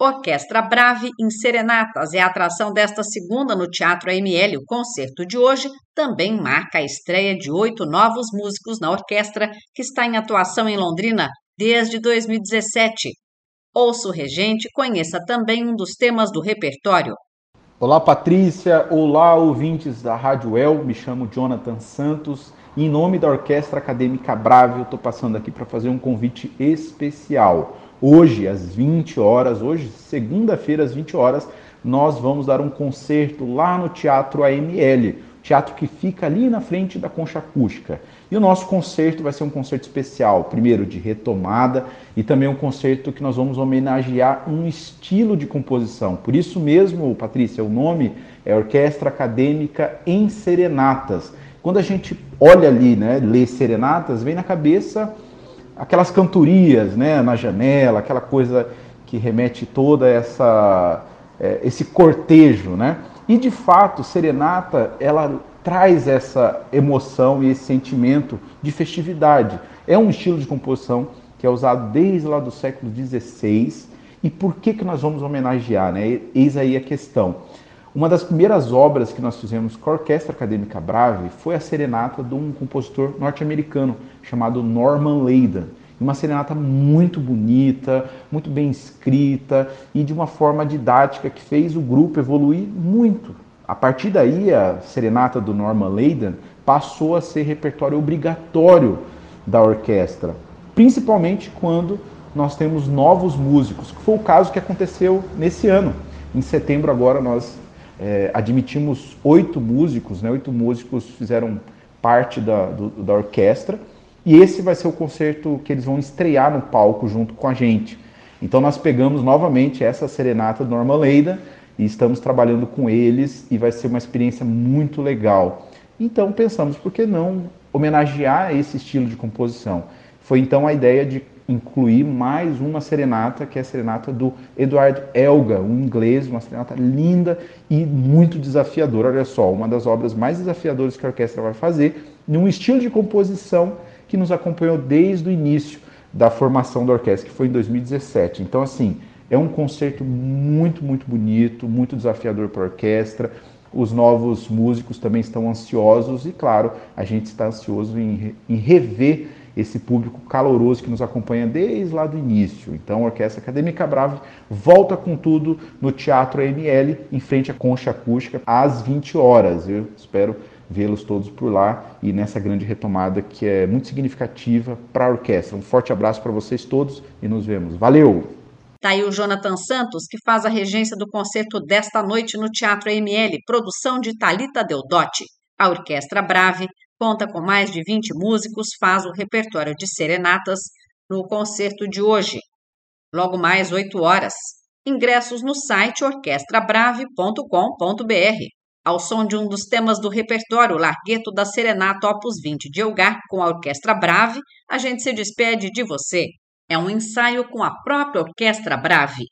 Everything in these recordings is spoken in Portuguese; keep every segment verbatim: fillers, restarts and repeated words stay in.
Orquestra Brave em Serenatas é a atração desta segunda no Teatro A M L. O concerto de hoje também marca a estreia de oito novos músicos na orquestra, que está em atuação em Londrina desde dois mil e dezessete. Ouça o regente e conheça também um dos temas do repertório. Olá, Patrícia. Olá, ouvintes da Rádio El. Me chamo Jonathan Santos e, em nome da Orquestra Acadêmica Brave, eu estou passando aqui para fazer um convite especial. Hoje, às vinte horas, hoje, segunda-feira, às vinte horas, nós vamos dar um concerto lá no Teatro A M L, teatro que fica ali na frente da Concha Acústica. E o nosso concerto vai ser um concerto especial, primeiro de retomada e também um concerto que nós vamos homenagear um estilo de composição. Por isso mesmo, Patrícia, o nome é Orquestra Acadêmica em Serenatas. Quando a gente olha ali, né, lê Serenatas, vem na cabeça aquelas cantorias, né, na janela, aquela coisa que remete toda essa é, esse cortejo, né? E de fato, serenata, ela traz essa emoção e esse sentimento de festividade. É um estilo de composição que é usado desde lá do século dezesseis. E por que que nós vamos homenagear, né? Eis aí a questão. Uma das primeiras obras que nós fizemos com a Orquestra Acadêmica Brave foi a serenata de um compositor norte-americano chamado Norman Leyden. Uma serenata muito bonita, muito bem escrita e de uma forma didática que fez o grupo evoluir muito. A partir daí, a serenata do Norman Leyden passou a ser repertório obrigatório da orquestra, principalmente quando nós temos novos músicos, que foi o caso que aconteceu nesse ano. Em setembro agora nós É, admitimos oito músicos, né? Oito músicos fizeram parte da, do, da orquestra, e esse vai ser o concerto que eles vão estrear no palco junto com a gente. Então nós pegamos novamente essa serenata do Norman Leyden e estamos trabalhando com eles, e vai ser uma experiência muito legal. Então pensamos, por que não homenagear esse estilo de composição? Foi então a ideia de incluir mais uma serenata, que é a serenata do Edward Elgar, um inglês, uma serenata linda e muito desafiadora. Olha só, uma das obras mais desafiadoras que a orquestra vai fazer, num estilo de composição que nos acompanhou desde o início da formação da orquestra, que foi em dois mil e dezessete. Então, assim, é um concerto muito, muito bonito, muito desafiador para a orquestra. Os novos músicos também estão ansiosos e, claro, a gente está ansioso em, em rever esse público caloroso que nos acompanha desde lá do início. Então a Orquestra Acadêmica Brave volta com tudo no Teatro A M L, em frente à Concha Acústica, às vinte horas. Eu espero vê-los todos por lá e nessa grande retomada que é muito significativa para a orquestra. Um forte abraço para vocês todos e nos vemos. Valeu! Tá aí o Jonathan Santos, que faz a regência do concerto desta noite no Teatro A M L, produção de Thalita Deodotti. A Orquestra Brave conta com mais de vinte músicos, faz o repertório de serenatas no concerto de hoje. Logo mais oito horas. Ingressos no site orquestra brave ponto com ponto br. Ao som de um dos temas do repertório, Larghetto da Serenata Opus vinte de Elgar, com a Orquestra Brave, a gente se despede de você. É um ensaio com a própria Orquestra Brave.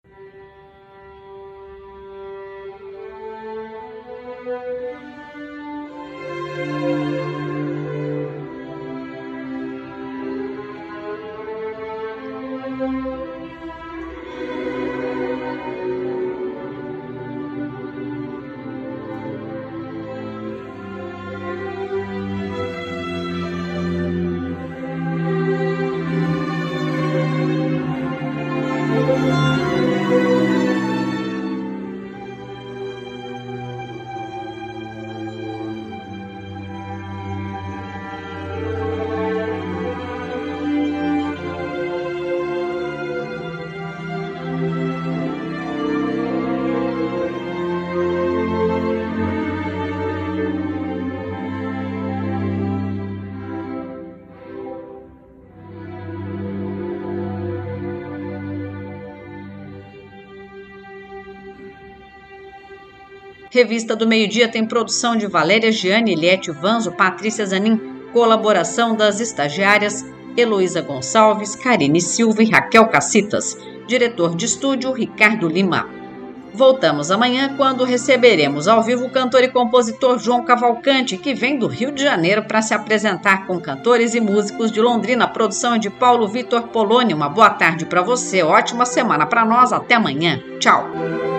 Revista do Meio-Dia tem produção de Valéria Gianni, Eliette Vanzo, Patrícia Zanin, colaboração das estagiárias Heloísa Gonçalves, Karine Silva e Raquel Cacitas. Diretor de estúdio, Ricardo Lima. Voltamos amanhã, quando receberemos ao vivo o cantor e compositor João Cavalcante, que vem do Rio de Janeiro para se apresentar com cantores e músicos de Londrina. A produção é de Paulo Vitor Poloni. Uma boa tarde para você, ótima semana para nós, até amanhã. Tchau!